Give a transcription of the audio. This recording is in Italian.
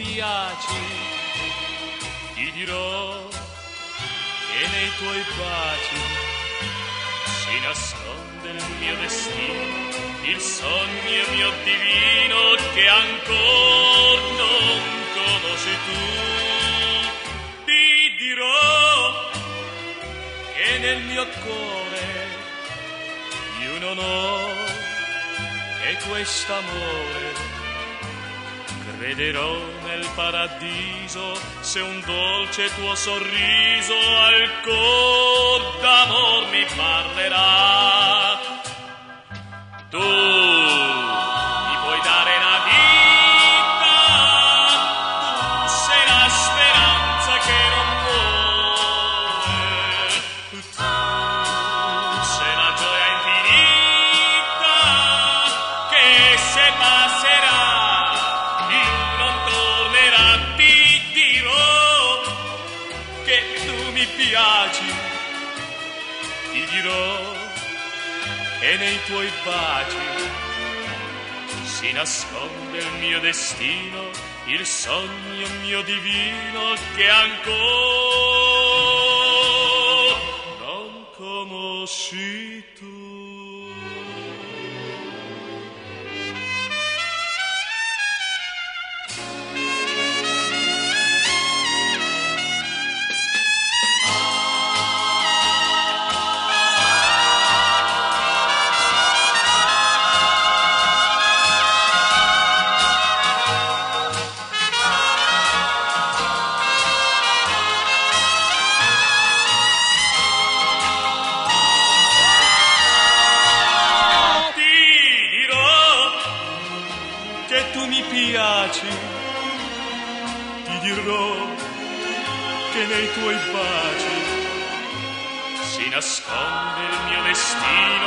piaci, ti dirò che nei tuoi baci si nasconde il mio destino, il sogno mio divino che ancora non conosci tu. Ti dirò che nel mio cuore io non ho che quest'amore. Crederò nel paradiso se un dolce tuo sorriso al cor d'amor mi parlerà. Tu mi puoi dare la vita, tu sei la speranza che non muore, tu sei la gioia infinita che se passerà mi piaci, ti dirò che nei tuoi baci si nasconde il mio destino, il sogno mio divino che ancora non conosci tu. Che tu mi piaci, ti dirò che nei tuoi baci si nasconde il mio destino,